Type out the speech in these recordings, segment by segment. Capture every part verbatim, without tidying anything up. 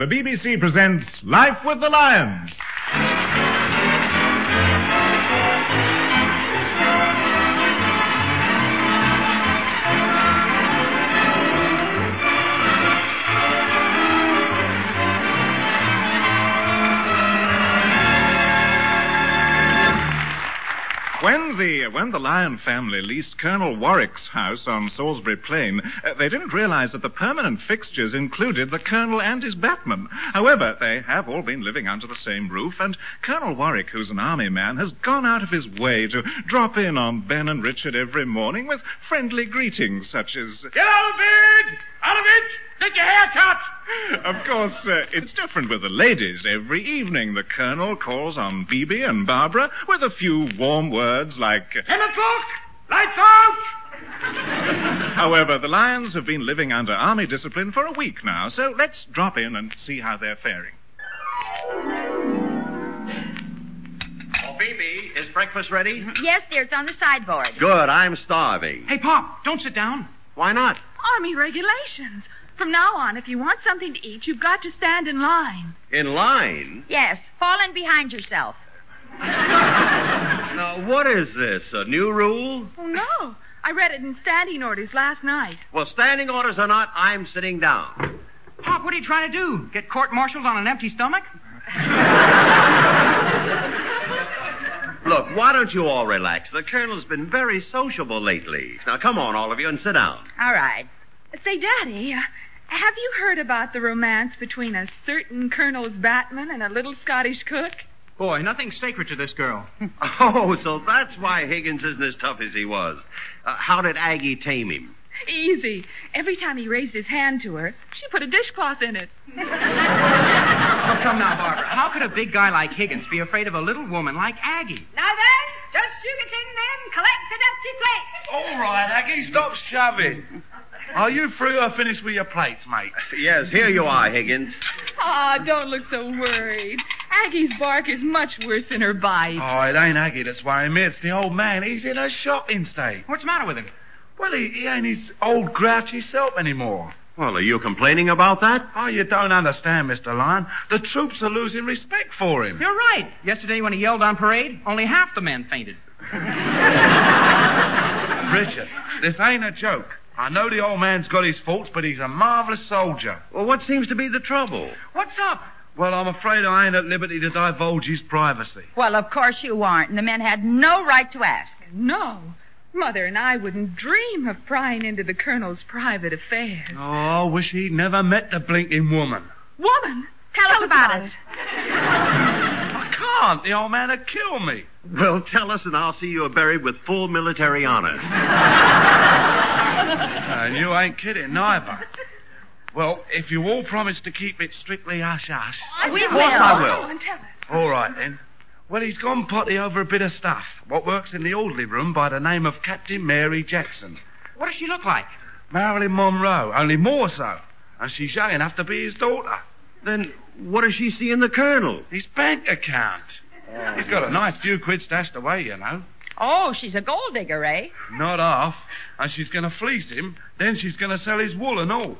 the B B C presents Life with the Lions. When the when the Lion family leased Colonel Warwick's house on Salisbury Plain, uh, they didn't realize that the permanent fixtures included the Colonel and his Batman. However, they have all been living under the same roof, and Colonel Warwick, who's an army man, has gone out of his way to drop in on Ben and Richard every morning with friendly greetings such as... Get out of bed! Out of it! Get your hair cut! Of course, uh, it's different with the ladies. Every evening the Colonel calls on Phoebe and Barbara with a few warm words like... Ten o'clock! Lights out! However, the Lions have been living under army discipline for a week now, so let's drop in and see how they're faring. Oh, Phoebe, is breakfast ready? Yes, dear, it's on the sideboard. Good, I'm starving. Hey, Pop, don't sit down. Why not? Army regulations. From now on, if you want something to eat, you've got to stand in line. In line? Yes, fall in behind yourself. Now, what is this, a new rule? Oh, no. I read it in standing orders last night. Well, standing orders or not, I'm sitting down. Pop, what are you trying to do? Get court-martialed on an empty stomach? Look, why don't you all relax? The Colonel's been very sociable lately. Now, come on, all of you, and sit down. All right. Say, Daddy, uh, have you heard about the romance between a certain Colonel's Batman and a little Scottish cook? Boy, nothing's sacred to this girl. Oh, so that's why Higgins isn't as tough as he was. Uh, how did Aggie tame him? Easy. Every time he raised his hand to her, she put a dishcloth in it. Oh, come now, Barbara. How could a big guy like Higgins be afraid of a little woman like Aggie? Now then, just you get in then, collect an empty plate. All right, Aggie, stop shoving. Are you through or finished with your plates, mate? Yes, here you are, Higgins. Ah, oh, don't look so worried. Aggie's bark is much worse than her bite. Oh, it ain't Aggie that's worrying me. It's the old man. He's in a shopping state. What's the matter with him? Well, he, he ain't his old grouchy self anymore. Well, are you complaining about that? Oh, you don't understand, Mister Lion. The troops are losing respect for him. You're right. Yesterday when he yelled on parade, only half the men fainted. Richard, this ain't a joke. I know the old man's got his faults, but he's a marvelous soldier. Well, what seems to be the trouble? What's up? Well, I'm afraid I ain't at liberty to divulge his privacy. Well, of course you aren't, and the men had no right to ask. No. Mother and I wouldn't dream of prying into the Colonel's private affairs. Oh, I wish he'd never met the blinking woman. Woman? Tell, Tell us about, about it. it. I can't. The old man would kill me. Well, tell us and I'll see you are buried with full military honors. And you ain't kidding, neither. Well, if you all promise to keep it strictly hush-hush... Oh, we of course will. I will. Oh, and tell us. All right, then. Well, he's gone potty over a bit of stuff. What works in the orderly room by the name of Captain Mary Jackson. What does she look like? Marilyn Monroe, only more so. And she's young enough to be his daughter. Then what does she see in the Colonel? His bank account. Oh. He's got a nice few quid stashed away, you know. Oh, she's a gold digger, eh? Not half. And she's going to fleece him, then she's going to sell his wool and all.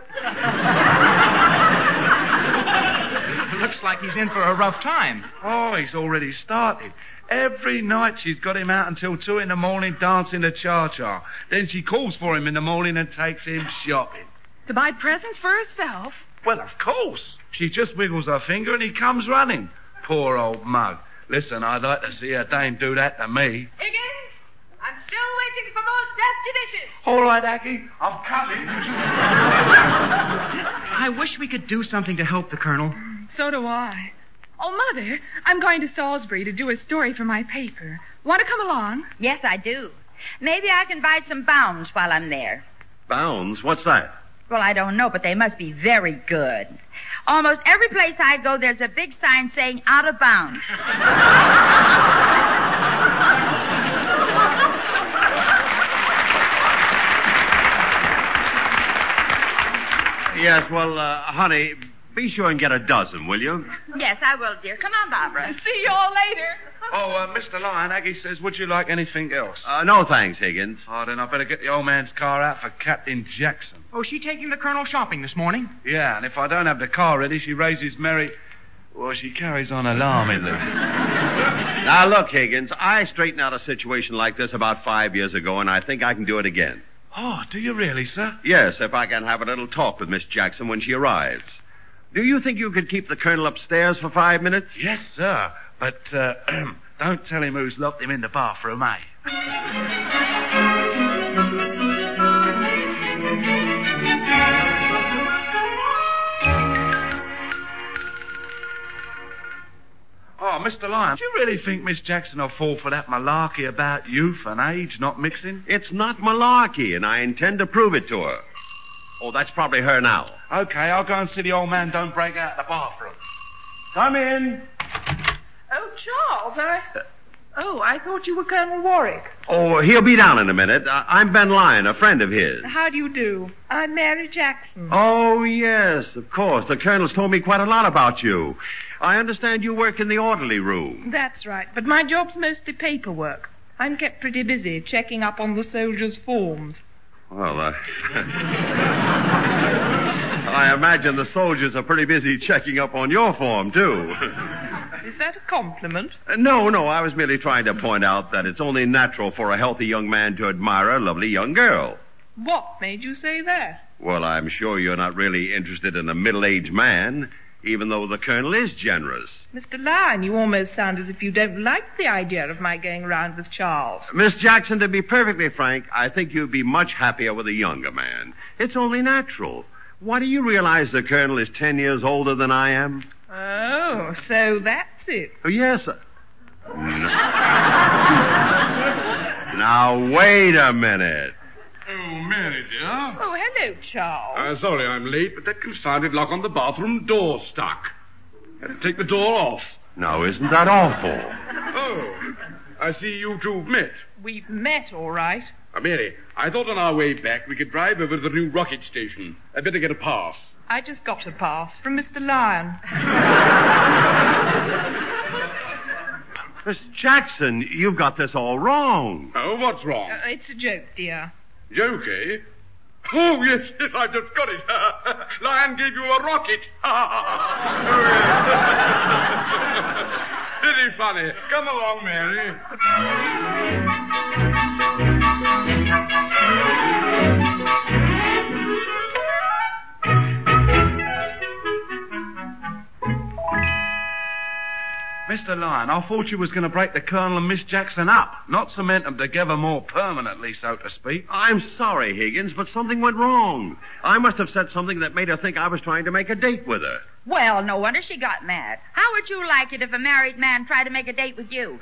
Looks like he's in for a rough time. Oh, he's already started. Every night she's got him out until two in the morning dancing the cha-cha. Then she calls for him in the morning and takes him shopping. To buy presents for herself? Well, of course. She just wiggles her finger and he comes running. Poor old mug. Listen, I'd like to see a dame do that to me. Higgins, I'm still waiting for those nasty dishes. All right, Aggie, I'm coming. I wish we could do something to help the Colonel. So do I. Oh, Mother, I'm going to Salisbury to do a story for my paper. Want to come along? Yes, I do. Maybe I can buy some bounds while I'm there. Bounds? What's that? Well, I don't know, but they must be very good. Almost every place I go, there's a big sign saying out of bounds. Yes, well, uh, honey, Be sure and get a dozen, will you? Yes, I will, dear. Come on, Barbara. See you all later. Oh, uh, Mister Lyon, Aggie says, would you like anything else? Uh, no thanks, Higgins. Oh, then I better get the old man's car out for Captain Jackson. Oh, is she taking the Colonel shopping this morning? Yeah, and if I don't have the car ready, she raises Mary... Well, she carries on alarmingly. Now, look, Higgins, I straightened out a situation like this about five years ago, and I think I can do it again. Oh, do you really, sir? Yes, if I can have a little talk with Miss Jackson when she arrives. Do you think you could keep the Colonel upstairs for five minutes? Yes, sir. But, uh, don't tell him who's locked him in the bathroom, eh? Oh, Mister Lyon, do you really think Miss Jackson will fall for that malarkey about youth and age not mixing? It's not malarkey, and I intend to prove it to her. Oh, that's probably her now. Okay, I'll go and see the old man don't break out the bathroom. Come in. Oh, Charles, I... Oh, I thought you were Colonel Warwick. Oh, he'll be down in a minute. Uh, I'm Ben Lyon, a friend of his. How do you do? I'm Mary Jackson. Oh, yes, of course. The Colonel's told me quite a lot about you. I understand you work in the orderly room. That's right, but my job's mostly paperwork. I'm kept pretty busy checking up on the soldiers' forms. Well, uh... I imagine the soldiers are pretty busy checking up on your form, too. Is that a compliment? Uh, no, no, I was merely trying to point out that it's only natural for a healthy young man to admire a lovely young girl. What made you say that? Well, I'm sure you're not really interested in a middle-aged man, even though the Colonel is generous. Mister Lyon, you almost sound as if you don't like the idea of my going around with Charles. Miss Jackson, to be perfectly frank, I think you'd be much happier with a younger man. It's only natural. Why, do you realize the Colonel is ten years older than I am? Oh, so that's it. Oh, yes. Uh, no. Now, wait a minute. Oh, Mary, dear. Oh, hello, Charles. Uh, sorry I'm late, but that confounded lock on the bathroom door stuck. Had to take the door off. Now, isn't that awful? Oh, I see you two have met. We've met, all right. Uh, Mary, I thought on our way back we could drive over to the new rocket station. I'd better get a pass. I just got a pass from Mister Lyon. Miss Jackson, you've got this all wrong. Oh, what's wrong? Uh, it's a joke, dear. Joke, eh? Oh, yes, yes, I've just got it. Lion gave you a rocket. Oh, yes. Pretty funny. Come along, Mary. Mister Lyon, I thought you was going to break the Colonel and Miss Jackson up, not cement them together more permanently, so to speak. I'm sorry, Higgins, but something went wrong. I must have said something that made her think I was trying to make a date with her. Well, no wonder she got mad. How would you like it if a married man tried to make a date with you?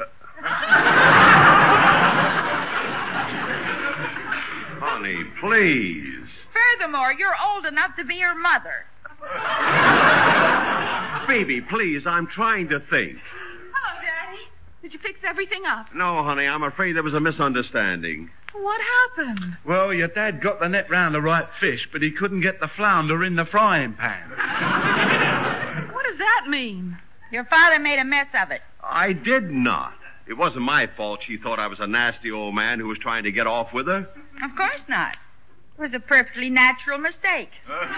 Honey, please. Furthermore, you're old enough to be her mother. Baby, please, I'm trying to think. Hello, Daddy. Did you fix everything up? No, honey, I'm afraid there was a misunderstanding. What happened? Well, your dad got the net round the right fish, but he couldn't get the flounder in the frying pan. What does that mean? Your father made a mess of it. I did not. It wasn't my fault she thought I was a nasty old man who was trying to get off with her. Of course not. It was a perfectly natural mistake.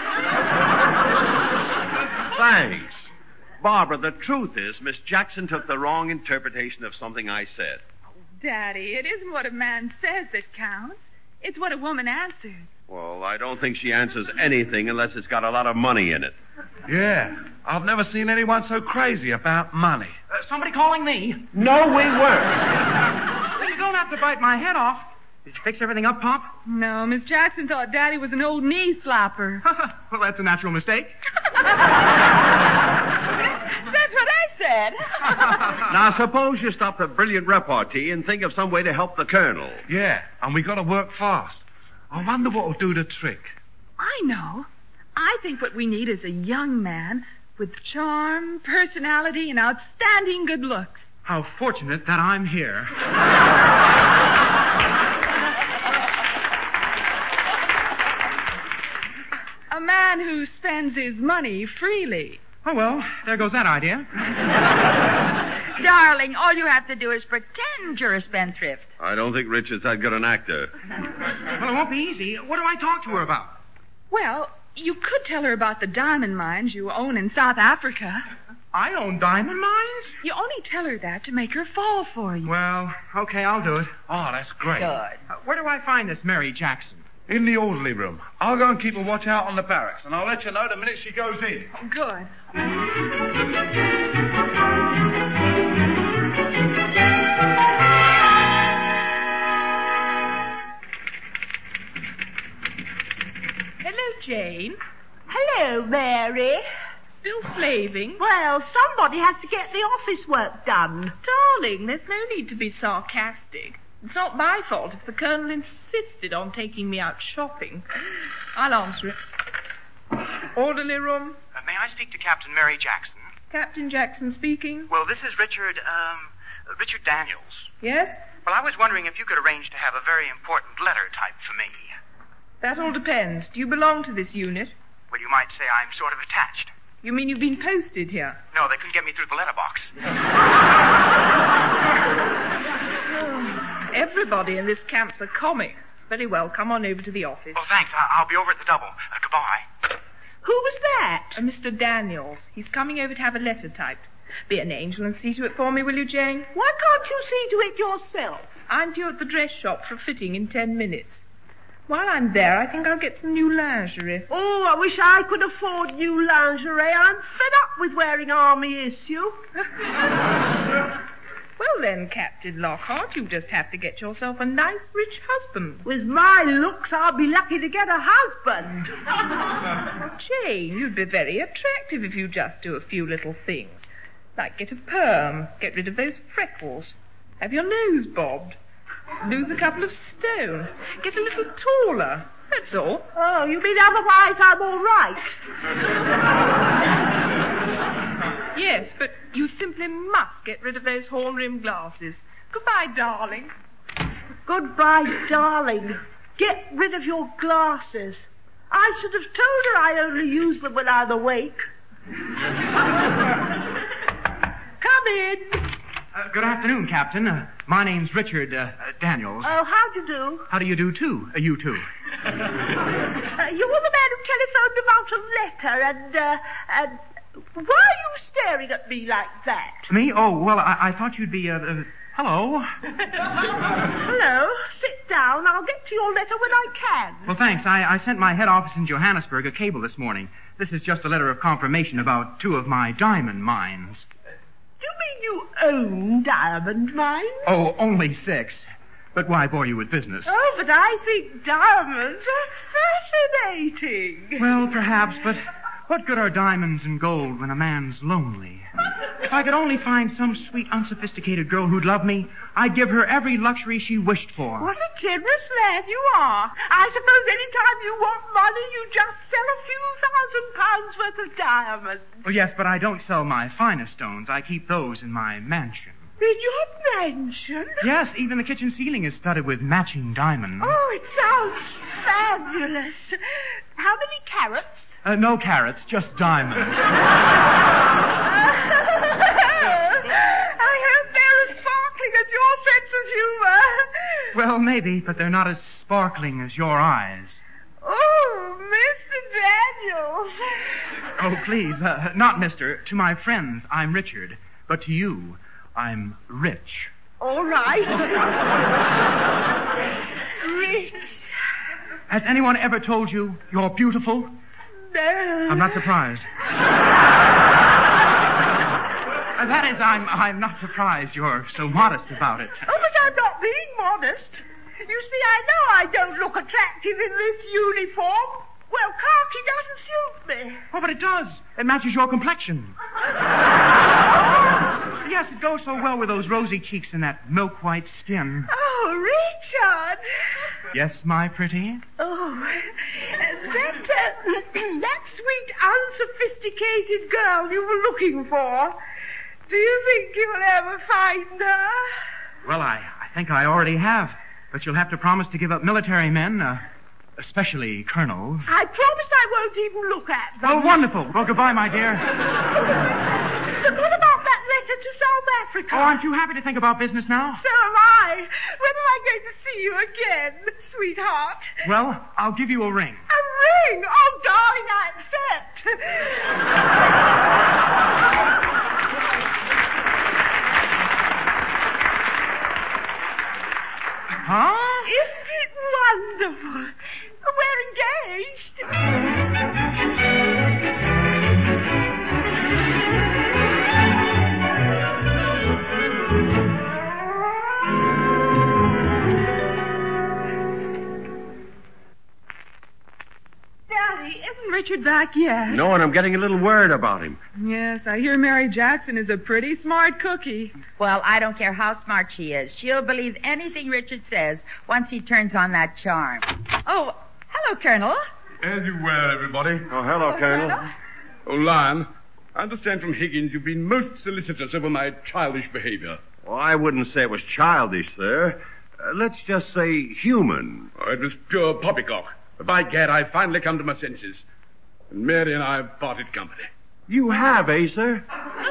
Thanks. Barbara, the truth is, Miss Jackson took the wrong interpretation of something I said. Daddy, it isn't what a man says that counts. It's what a woman answers. Well, I don't think she answers anything unless it's got a lot of money in it. Yeah, I've never seen anyone so crazy about money. Uh, somebody calling me? No, we weren't. Well, you don't have to bite my head off. Did you fix everything up, Pop? No, Miss Jackson thought Daddy was an old knee slapper. Well, that's a natural mistake. That's what I said. Now, suppose you stop the brilliant repartee and think of some way to help the Colonel. Yeah, and we got to work fast. I wonder what'll do the trick. I know. I think what we need is a young man with charm, personality, and outstanding good looks. How fortunate that I'm here. A man man who spends his money freely. Oh, well, there goes that idea. Darling, all you have to do is pretend you're a spendthrift. I don't think Richard's that good an actor. Well, it won't be easy. What do I talk to her about? Well, you could tell her about the diamond mines you own in South Africa. I own diamond mines? You only tell her that to make her fall for you. Well, okay, I'll do it. Oh, that's great. Good. Uh, where do I find this Mary Jackson? In the orderly room. I'll go and keep a watch out on the barracks, and I'll let you know the minute she goes in. Good. Hello, Jane. Hello, Mary. Still slaving? Well, somebody has to get the office work done. Darling, there's no need to be sarcastic. It's not my fault if the Colonel insisted on taking me out shopping. I'll answer it. Orderly room. Uh, may I speak to Captain Mary Jackson? Captain Jackson speaking. Well, this is Richard, um, uh, Richard Daniels. Yes? Well, I was wondering if you could arrange to have a very important letter typed for me. That all depends. Do you belong to this unit? Well, you might say I'm sort of attached. You mean you've been posted here? No, they couldn't get me through the letterbox. Everybody in this camp's a comic. Very well, come on over to the office. Oh, thanks. I- I'll be over at the double. Uh, goodbye. Who was that? Uh, Mister Daniels. He's coming over to have a letter typed. Be an angel and see to it for me, will you, Jane? Why can't you see to it yourself? I'm due at the dress shop for a fitting in ten minutes. While I'm there, I think I'll get some new lingerie. Oh, I wish I could afford new lingerie. I'm fed up with wearing army issue. Well then, Captain Lockhart, you just have to get yourself a nice, rich husband. With my looks, I'll be lucky to get a husband. Oh, Jane, you'd be very attractive if you just do a few little things. Like get a perm, get rid of those freckles, have your nose bobbed, lose a couple of stone, get a little taller. That's all. Oh, you mean otherwise I'm all right? Yes, but you simply must get rid of those horn-rimmed glasses. Goodbye, darling. Goodbye, darling. Get rid of your glasses. I should have told her I only use them when I'm awake. Come in. Uh, good afternoon, Captain. Uh, my name's Richard uh, uh, Daniels. Oh, how do you do? How do you do, too? Uh, you, too. Uh, you were the man who telephoned about a letter, and, uh, and... Why are you staring at me like that? Me? Oh, well, I, I thought you'd be, uh, uh hello. Hello. Sit down. I'll get to your letter when I can. Well, thanks. I, I sent my head office in Johannesburg a cable this morning. This is just a letter of confirmation about two of my diamond mines. Do you mean you own diamond mines? Oh, only six. But why bore you with business? Oh, but I think diamonds are fascinating. Well, perhaps, but what good are diamonds and gold when a man's lonely? If I could only find some sweet, unsophisticated girl who'd love me, I'd give her every luxury she wished for. What a generous lad you are. I suppose any time you want money, you just sell a few thousand pounds worth of diamonds. Well, yes, but I don't sell my finest stones. I keep those in my mansion. In your mansion? Yes, even the kitchen ceiling is studded with matching diamonds. Oh, it sounds fabulous. How many carats? Uh, no carrots, just diamonds. I hope they're as sparkling as your sense of humor. Well, maybe, but they're not as sparkling as your eyes. Oh, Mister Daniels. Oh, please, uh, not Mister To my friends, I'm Richard. But to you, I'm rich. All right. Rich. Has anyone ever told you you're beautiful? No. I'm not surprised. Uh, that is, I'm I'm not surprised you're so modest about it. Oh, but I'm not being modest. You see, I know I don't look attractive in this uniform. Well, khaki doesn't suit me. Oh, but it does. It matches your complexion. Yes, it goes so well with those rosy cheeks and that milk-white skin. Oh, Richard. Yes, my pretty? Oh, that, uh, that sweet, unsophisticated girl you were looking for. Do you think you'll ever find her? Well, I, I think I already have. But you'll have to promise to give up military men, uh, especially Colonel's. I promise I won't even look at them. Oh, wonderful. Well, goodbye, my dear. But what about that letter to South Africa? Oh, aren't you happy to think about business now? So am I. When am I going to see you again, sweetheart? Well, I'll give you a ring. A ring? Oh, darling, I accept. Huh? Isn't it wonderful? We're engaged. Daddy, isn't Richard back yet? No, and I'm getting a little worried about him. Yes, I hear Mary Jackson is a pretty smart cookie. Well, I don't care how smart she is. She'll believe anything Richard says once he turns on that charm. Oh, hello, Colonel. As you were, everybody. Oh, hello, Colonel. Oh, Lion, I understand from Higgins you've been most solicitous over my childish behavior. Well, I wouldn't say it was childish, sir. Uh, let's just say human. Oh, it was pure poppycock. By gad, I've finally come to my senses. And Mary and I have parted company. You have, eh, sir?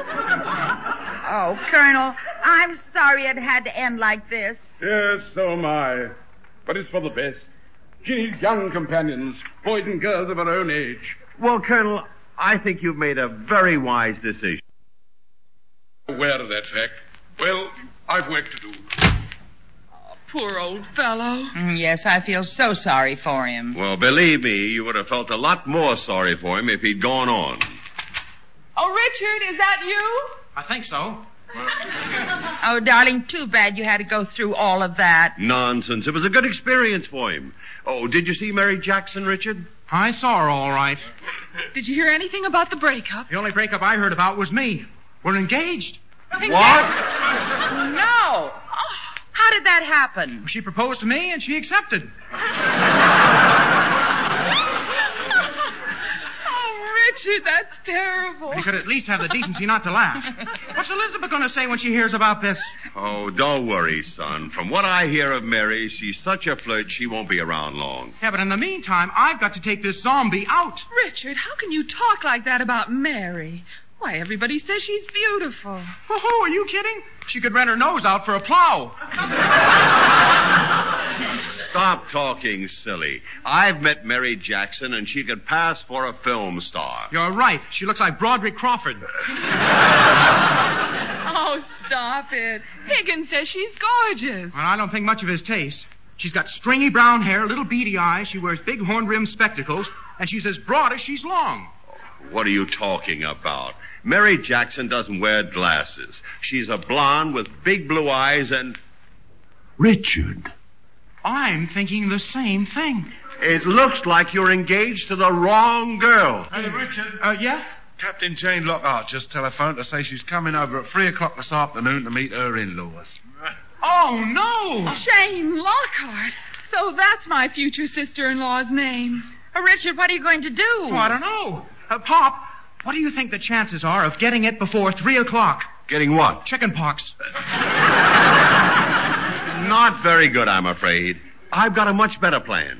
Oh, Colonel, I'm sorry it had to end like this. Yes, so am I. But it's for the best. She needs young companions, boys and girls of her own age. Well, Colonel, I think you've made a very wise decision. Aware of that fact. Well, I've work to do. Poor old fellow. Mm, yes, I feel so sorry for him. Well, believe me, you would have felt a lot more sorry for him if he'd gone on. Oh, Richard, is that you? I think so. Oh, darling, too bad you had to go through all of that. Nonsense. It was a good experience for him. Oh, did you see Mary Jackson, Richard? I saw her all right. Did you hear anything about the breakup? The only breakup I heard about was me. We're engaged. What? No. Oh, how did that happen? She proposed to me and she accepted. Richard, that's terrible. You could at least have the decency not to laugh. What's Elizabeth going to say when she hears about this? Oh, don't worry, son. From what I hear of Mary, she's such a flirt, she won't be around long. Yeah, but in the meantime, I've got to take this zombie out. Richard, how can you talk like that about Mary? Why, everybody says she's beautiful. Oh, are you kidding? She could rent her nose out for a plow. Stop talking silly. I've met Mary Jackson, and she could pass for a film star. You're right. She looks like Broderick Crawford. Oh, stop it. Higgins says she's gorgeous. Well, I don't think much of his taste. She's got stringy brown hair, little beady eyes, she wears big horn-rimmed spectacles, and she's as broad as she's long. What are you talking about? Mary Jackson doesn't wear glasses. She's a blonde with big blue eyes and... Richard. I'm thinking the same thing. It looks like you're engaged to the wrong girl. Hey, Richard. Uh, yeah? Captain Jane Lockhart just telephoned to say she's coming over at three o'clock this afternoon to meet her in-laws. Oh, no! Jane Lockhart. So that's my future sister-in-law's name. Uh, Richard, what are you going to do? Oh, I don't know. Uh, Pop, what do you think the chances are of getting it before three o'clock? Getting what? Chicken pox. Not very good, I'm afraid. I've got a much better plan.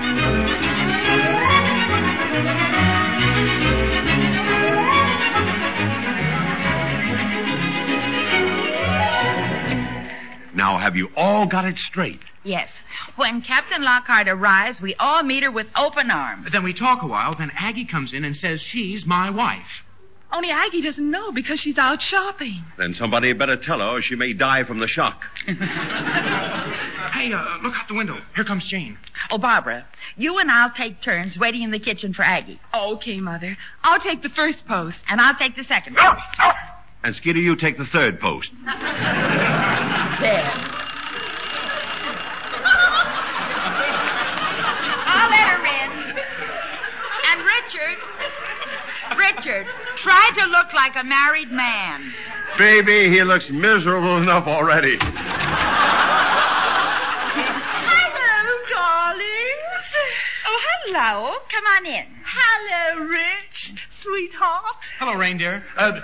Now, have you all got it straight? Yes. When Captain Lockhart arrives, we all meet her with open arms. Then we talk a while, then Aggie comes in and says she's my wife. Only Aggie doesn't know because she's out shopping. Then somebody had better tell her or she may die from the shock. Hey, uh, look out the window. Here comes Jane. Oh, Barbara, you and I'll take turns waiting in the kitchen for Aggie. Okay, Mother. I'll take the first post. And I'll take the second. And Skeeter, you take the third post. There. I'll let her in. And Richard, Richard, try to look like a married man. Baby, he looks miserable enough already. Hello, darlings. Oh, hello. Come on in. Hello, Rich, sweetheart. Hello, reindeer. Uh,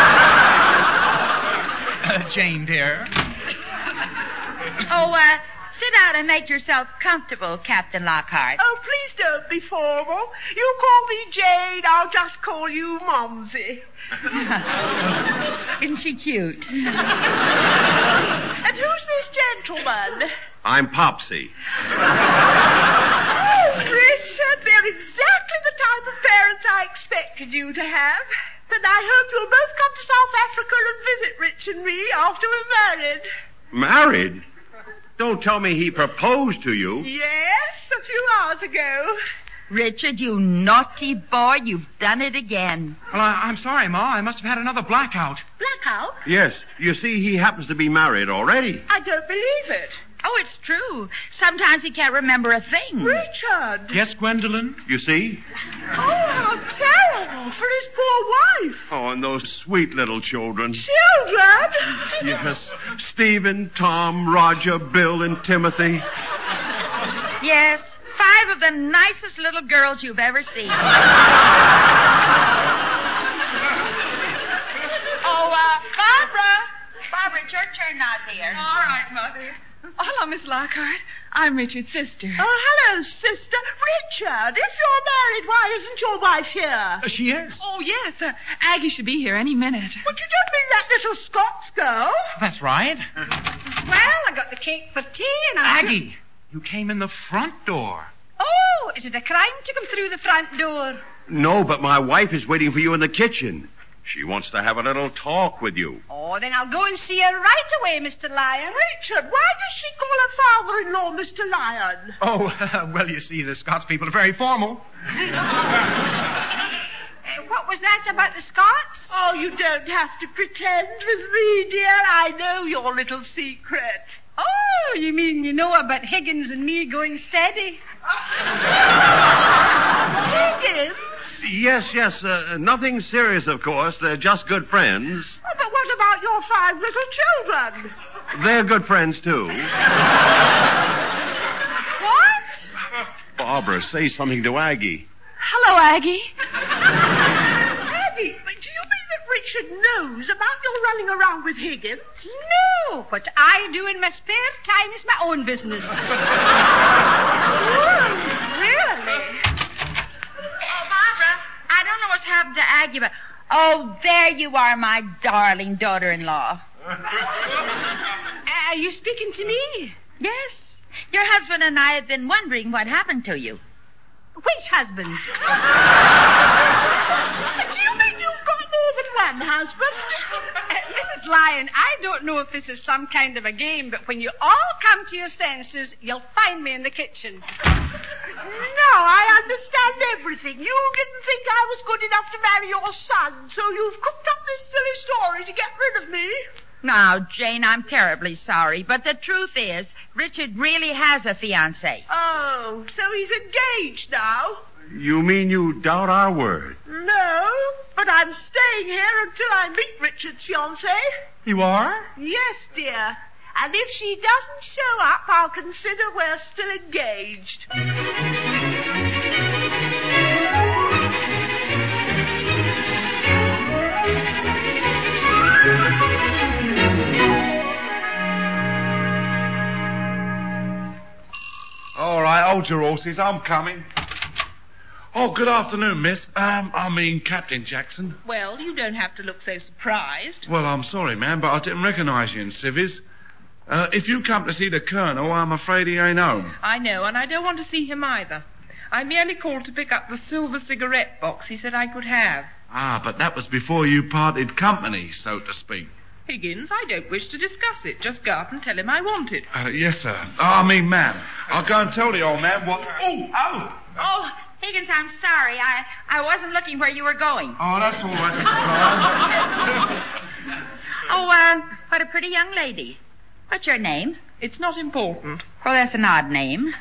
uh, Jane, dear. Oh, uh, sit down and make yourself comfortable, Captain Lockhart. Oh, please don't be formal. You call me Jane, I'll just call you Momsey. Isn't she cute? And who's this gentleman? I'm Popsy. Oh, Richard, they're exactly the type of parents I expected you to have. And I hope you'll both come to South Africa and visit Rich and me after we're married. Married? Don't tell me he proposed to you. Yes, a few hours ago. Richard, you naughty boy, you've done it again. Well, I, I'm sorry, Ma. I must have had another blackout. Blackout? Yes. You see, he happens to be married already. I don't believe it. Oh, it's true. Sometimes he can't remember a thing. Richard! Yes, Gwendolyn? You see? Oh, how terrible for his poor wife. Oh, and those sweet little children. Children? Yes. Stephen, Tom, Roger, Bill, and Timothy. Yes, five of the nicest little girls you've ever seen. Oh, uh, Barbara. Barbara, it's your turn now, dear. All right, Mother. Oh, hello, Miss Lockhart. I'm Richard's sister. Oh, hello, sister. Richard, if you're married, why isn't your wife here? Uh, she is. Oh, yes. Uh, Aggie should be here any minute. But you don't mean that little Scots girl? That's right. Well, I got the cake for tea and I... Aggie, you came in the front door. Oh, is it a crime to come through the front door? No, but my wife is waiting for you in the kitchen. She wants to have a little talk with you. Oh, then I'll go and see her right away, Mister Lyon. Richard, why does she call her father-in-law Mister Lyon? Oh, uh, well, you see, the Scots people are very formal. Uh, what was that about the Scots? Oh, you don't have to pretend with me, dear. I know your little secret. Oh, you mean you know about Higgins and me going steady? Higgins? Yes, yes. Uh, nothing serious, of course. They're just good friends. Oh, but what about your five little children? They're good friends, too. What? Barbara, say something to Aggie. Hello, Aggie. Aggie, do you mean that Richard knows about your running around with Higgins? No, what I do in my spare time is my own business. Oh, really? I don't know what's happened to Aggie, but... Oh, there you are, my darling daughter-in-law. Are you speaking to me? Yes. Your husband and I have been wondering what happened to you. Which husband? Do you mean you've got more than one husband? Uh, Missus Lyon, I don't know if this is some kind of a game, but when you all come to your senses, you'll find me in the kitchen. No, I understand everything. You didn't think I was good enough to marry your son, so you've cooked up this silly story to get rid of me. Now, Jane, I'm terribly sorry, but the truth is, Richard really has a fiancée. Oh, so he's engaged now? You mean you doubt our word? No, but I'm staying here until I meet Richard's fiancée. You are? Yes, dear. And if she doesn't show up, I'll consider we're still engaged. All right, hold your horses. I'm coming. Oh, good afternoon, miss. Um, I mean, Captain Jackson. Well, you don't have to look so surprised. Well, I'm sorry, ma'am, but I didn't recognise you in civvies. Uh, if you come to see the Colonel, I'm afraid he ain't home. I know, and I don't want to see him either. I merely called to pick up the silver cigarette box he said I could have. Ah, but that was before you parted company, so to speak. Higgins, I don't wish to discuss it. Just go up and tell him I want it. Uh, yes, sir. Oh, I mean, ma'am. I'll go and tell the old man what... Oh, oh! Oh, Higgins, I'm sorry. I, I wasn't looking where you were going. Oh, that's all right, Mister Lyon. Oh, uh, what a pretty young lady. What's your name? It's not important. Well, that's an odd name.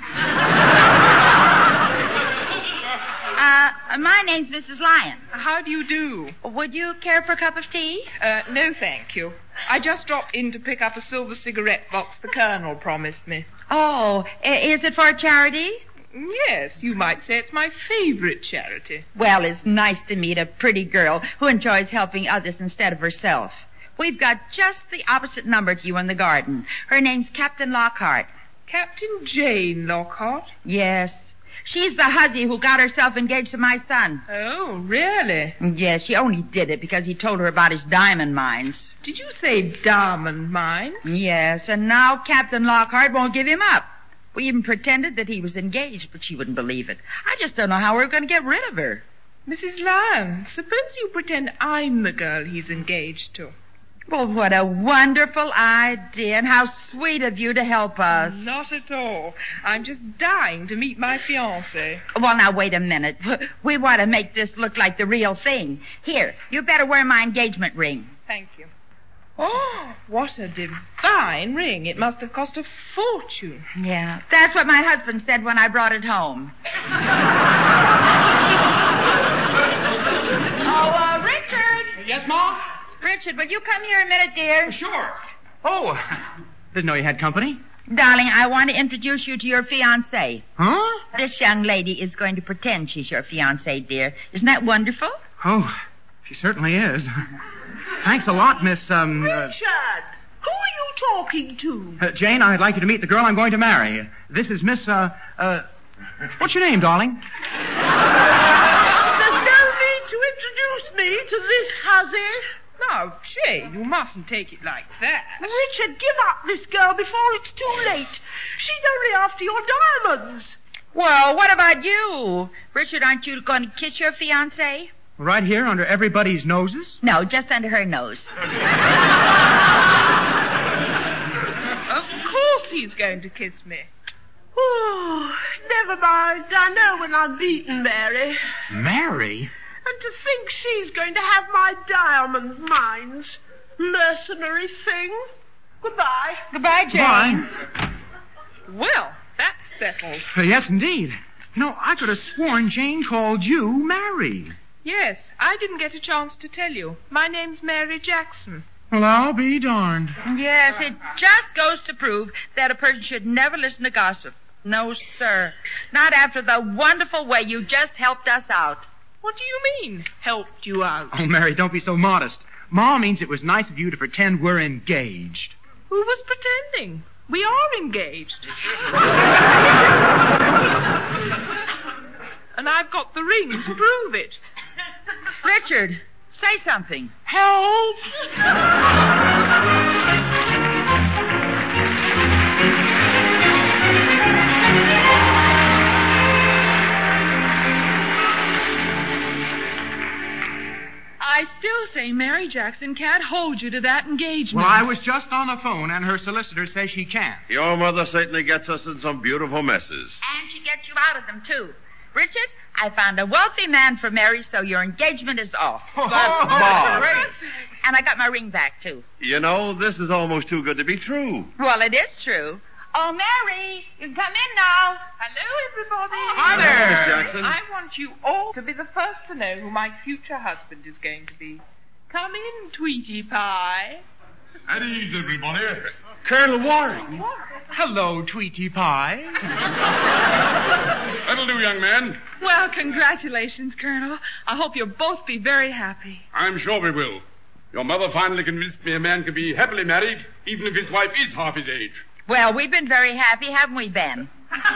uh, my name's Missus Lyon. How do you do? Would you care for a cup of tea? Uh, no, thank you. I just dropped in to pick up a silver cigarette box the Colonel promised me. Oh, i- is it for a charity? Yes, you might say it's my favorite charity. Well, it's nice to meet a pretty girl who enjoys helping others instead of herself. We've got just the opposite number to you in the garden. Her name's Captain Lockhart. Captain Jane Lockhart? Yes. She's the hussy who got herself engaged to my son. Oh, really? Yes, she only did it because he told her about his diamond mines. Did you say diamond mines? Yes, and now Captain Lockhart won't give him up. We even pretended that he was engaged, but she wouldn't believe it. I just don't know how we're going to get rid of her. Missus Lyon, suppose you pretend I'm the girl he's engaged to. Well, what a wonderful idea, and how sweet of you to help us. Not at all. I'm just dying to meet my fiancé. Well, now, wait a minute. We want to make this look like the real thing. Here, you better wear my engagement ring. Thank you. Oh, what a divine ring. It must have cost a fortune. Yeah, that's what my husband said when I brought it home. Oh, uh, Richard! Yes, Ma? Richard, will you come here a minute, dear? Sure. Oh, didn't know you had company. Darling, I want to introduce you to your fiancé. Huh? This young lady is going to pretend she's your fiancé, dear. Isn't that wonderful? Oh, she certainly is. Thanks a lot, Miss, um... Richard, uh, who are you talking to? Uh, Jane, I'd like you to meet the girl I'm going to marry. This is Miss, uh, uh... What's your name, darling? There's no need to introduce me to this hussy. Now, Jane, you mustn't take it like that. Richard, give up this girl before it's too late. She's only after your diamonds. Well, what about you? Richard, aren't you going to kiss your fiancée? Right here under everybody's noses? No, just under her nose. Of course he's going to kiss me. Oh, never mind. I know when I'm beaten, Mary. Mary? And to think she's going to have my diamond mines. Mercenary thing. Goodbye. Goodbye, Jane. Bye. Well, that's settled. Uh, yes, indeed. You know, I could have sworn Jane called you Mary. Yes, I didn't get a chance to tell you. My name's Mary Jackson. Well, I'll be darned. Yes, it just goes to prove that a person should never listen to gossip. No, sir. Not after the wonderful way you just helped us out. What do you mean, helped you out? Oh, Mary, don't be so modest. Ma means it was nice of you to pretend we're engaged. Who was pretending? We are engaged. And I've got the ring to prove it. Richard, say something. Help! I still say Mary Jackson can't hold you to that engagement. Well, I was just on the phone, and her solicitor says she can't. Your mother certainly gets us in some beautiful messes. And she gets you out of them, too. Richard, I found a wealthy man for Mary, so your engagement is off. That's Bob. And I got my ring back, too. You know, this is almost too good to be true. Well, it is true. Oh, Mary, you can come in now. Hello, everybody. Hi there. Miss Jackson. I want you all to be the first to know who my future husband is going to be. Come in, Tweety Pie. At ease, everybody. Colonel Warwick. Hello, Tweety Pie. That'll do, young man. Well, congratulations, Colonel. I hope you'll both be very happy. I'm sure we will. Your mother finally convinced me a man can be happily married, even if his wife is half his age. Well, we've been very happy, haven't we, Ben?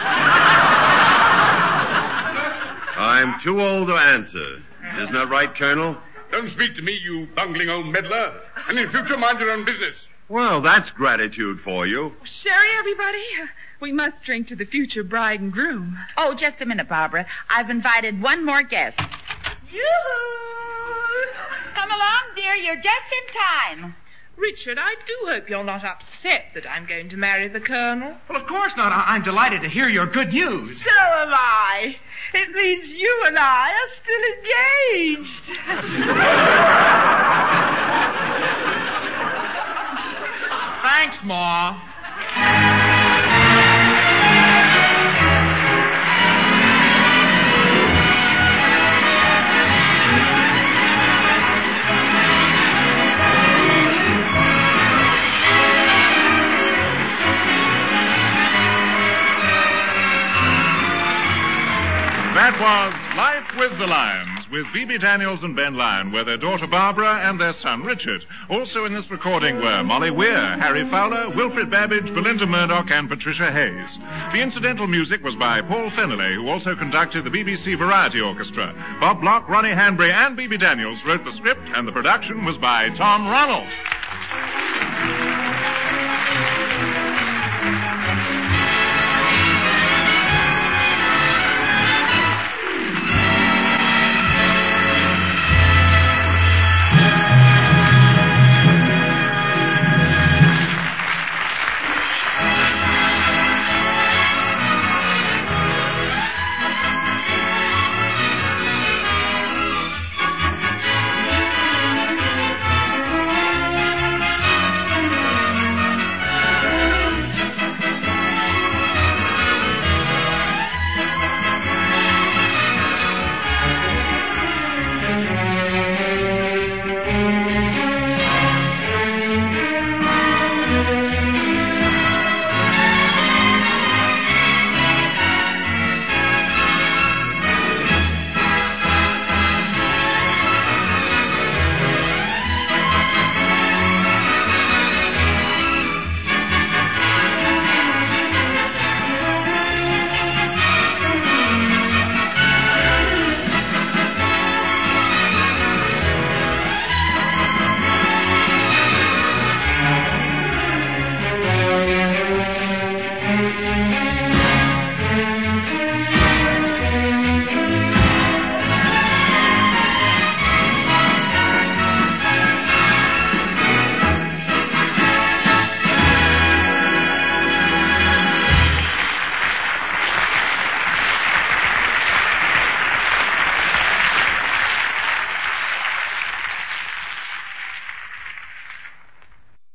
I'm too old to answer. Isn't that right, Colonel? Don't speak to me, you bungling old meddler. And in future, mind your own business. Well, that's gratitude for you. Sherry, everybody. We must drink to the future bride and groom. Oh, just a minute, Barbara. I've invited one more guest. Yoo-hoo! Come along, dear. You're just in time. Richard, I do hope you're not upset that I'm going to marry the Colonel. Well, of course not. I- I'm delighted to hear your good news. So am I. It means you and I are still engaged. Thanks, Ma. That was Life with the Lyons, with Bebe Daniels and Ben Lyon, were their daughter Barbara and their son Richard. Also in this recording were Molly Weir, Harry Fowler, Wilfred Babbage, Belinda Murdoch, and Patricia Hayes. The incidental music was by Paul Fennelly, who also conducted the B B C Variety Orchestra. Bob Block, Ronnie Hanbury, and Bebe Daniels wrote the script, and the production was by Tom Ronald.